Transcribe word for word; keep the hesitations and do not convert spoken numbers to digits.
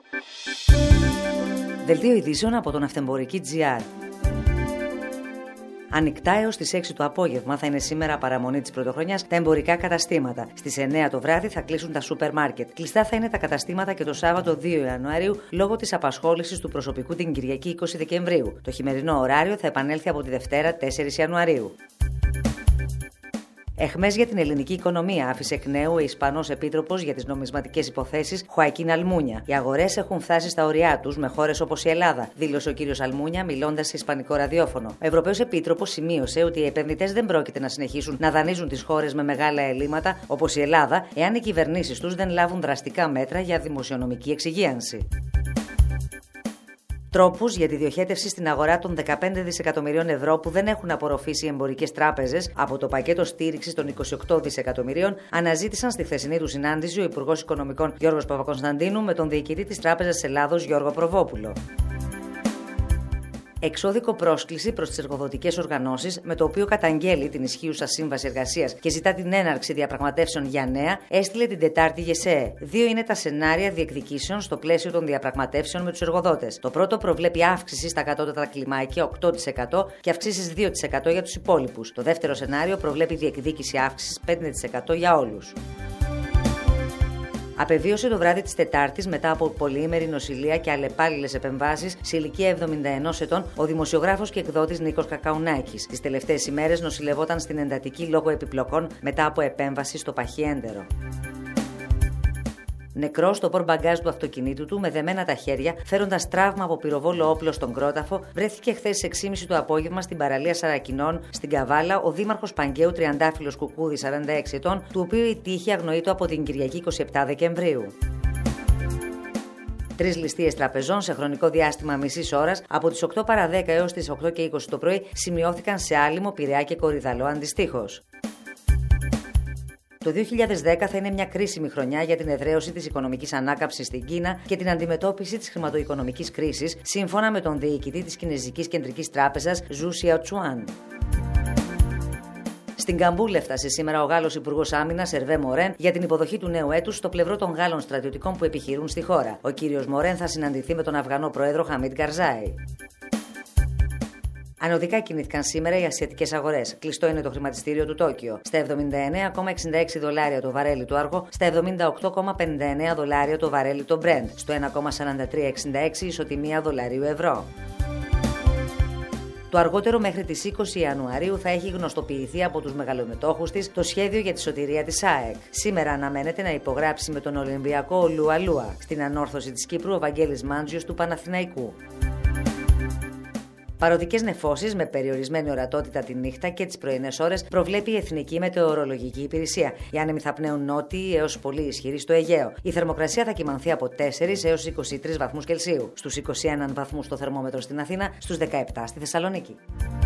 Δελτίο ειδήσεων από τον Ναυτεμπορική τζι αρ. Ανοιχτά έως τις έξι το απόγευμα θα είναι σήμερα παραμονή της πρωτοχρονιάς τα εμπορικά καταστήματα. Στις εννέα το βράδυ θα κλείσουν τα σούπερ μάρκετ. Κλειστά θα είναι τα καταστήματα και το Σάββατο δύο Ιανουαρίου λόγω της απασχόλησης του προσωπικού την Κυριακή είκοσι Δεκεμβρίου. Το χειμερινό ωράριο θα επανέλθει από τη Δευτέρα τέσσερις Ιανουαρίου. Εχμές για την ελληνική οικονομία άφησε εκ νέου ο Ισπανός Επίτροπος για τις νομισματικές υποθέσεις Χοακίν Αλμούνια. Οι αγορές έχουν φτάσει στα ωριά τους με χώρες όπως η Ελλάδα, δήλωσε ο κύριος Αλμούνια μιλώντας σε ισπανικό ραδιόφωνο. Ο Ευρωπαίος Επίτροπος σημείωσε ότι οι επενδυτές δεν πρόκειται να συνεχίσουν να δανείζουν τις χώρες με μεγάλα ελλείμματα όπως η Ελλάδα, εάν οι κυβερνήσεις τους δεν λάβουν δραστικά μέτρα για δημοσιονομική εξυγίανση. Τρόπους για τη διοχέτευση στην αγορά των δεκαπέντε δισεκατομμυρίων ευρώ που δεν έχουν απορροφήσει οι εμπορικές τράπεζες από το πακέτο στήριξης των είκοσι οκτώ δισεκατομμυρίων αναζήτησαν στη χθεσινή του συνάντηση ο Υπουργός Οικονομικών Γιώργος Παπακωνσταντίνου με τον διοικητή της Τράπεζας Ελλάδος Γιώργο Προβόπουλο. Εξώδικο πρόσκληση προς τις εργοδοτικές οργανώσεις, με το οποίο καταγγέλει την ισχύουσα σύμβαση εργασίας και ζητά την έναρξη διαπραγματεύσεων για νέα, έστειλε την Τετάρτη ΓΕΣΕΕ. Δύο είναι τα σενάρια διεκδικήσεων στο πλαίσιο των διαπραγματεύσεων με τους εργοδότες. Το πρώτο προβλέπει αύξηση στα κατώτατα κλιμάκια οκτώ τοις εκατό και αυξήσεις δύο τοις εκατό για τους υπόλοιπους. Το δεύτερο σενάριο προβλέπει διεκδίκηση αύξησης πέντε τοις εκατό για όλους. Απεβίωσε το βράδυ της Τετάρτης μετά από πολυήμερη νοσηλεία και αλλεπάλληλες επεμβάσεις σε ηλικία εβδομήντα ενός ετών ο δημοσιογράφος και εκδότης Νίκος Κακαουνάκης. Τις τελευταίες ημέρες νοσηλευόταν στην εντατική λόγω επιπλοκών μετά από επέμβαση στο παχιέντερο. Νεκρός στο πορμπαγκάζ του αυτοκινήτου του με δεμένα τα χέρια, φέροντας τραύμα από πυροβόλο όπλο στον κρόταφο, βρέθηκε χθες στις έξι και μισή το απόγευμα στην παραλία Σαρακινών, στην Καβάλα, ο δήμαρχος Παγκαίου Τριαντάφυλλος Κουκούδης, σαράντα έξι ετών, του οποίου η τύχη αγνοείται από την Κυριακή είκοσι επτά Δεκεμβρίου. Τρεις ληστείες τραπεζών σε χρονικό διάστημα μισής ώρας, από τις οκτώ παρά δέκα έως τις οκτώ και είκοσι το πρωί, σημειώθηκαν σε Άλυμο, Πειραιά και Κορυδαλό αντιστοίχως. Το δύο χιλιάδες δέκα θα είναι μια κρίσιμη χρονιά για την εδραίωση της οικονομικής ανάκαμψης στην Κίνα και την αντιμετώπιση της χρηματοοικονομικής κρίσης, σύμφωνα με τον διοικητή της Κινεζικής Κεντρικής Τράπεζας, Ζου Σιαοτσουάν. Στην Καμπούλ έφτασε σήμερα ο Γάλλος Υπουργός Άμυνας Ερβέ Μορέν για την υποδοχή του νέου έτους στο πλευρό των Γάλλων στρατιωτικών που επιχειρούν στη χώρα. Ο κύριος Μορέν θα συναντηθεί με τον Αφγανό Πρόεδρο Χαμίντ Καρζάι. Ανωδικά κινήθηκαν σήμερα οι ασιατικές αγορές. Κλειστό είναι το χρηματιστήριο του Τόκιο. Στα εβδομήντα εννέα κόμμα εξήντα έξι δολάρια το βαρέλι του Άργο, στα εβδομήντα οκτώ κόμμα πενήντα εννέα δολάρια το βαρέλι το Brent, στο ένα κόμμα σαράντα τρία εξήντα έξι ισοτιμία δολαρίου ευρώ. Το αργότερο μέχρι τις είκοσι Ιανουαρίου θα έχει γνωστοποιηθεί από τους μεγαλομετόχους της το σχέδιο για τη σωτηρία της ΑΕΚ. Σήμερα αναμένεται να υπογράψει με τον Ολυμπιακό Λουα Λουα. Στην ανόρθωση της Κύπρου ο Βαγγέλης Μάντζιος του Παναθηναϊκού. Παροδικές νεφώσεις με περιορισμένη ορατότητα τη νύχτα και τις πρωινές ώρες προβλέπει η Εθνική Μετεωρολογική Υπηρεσία. Οι άνεμοι θα πνέουν νότιοι έως πολύ ισχυροί στο Αιγαίο. Η θερμοκρασία θα κυμανθεί από τέσσερις έως είκοσι τρεις βαθμούς Κελσίου. Στους είκοσι ένα βαθμούς το θερμόμετρο στην Αθήνα, στους δεκαεπτά στη Θεσσαλονίκη.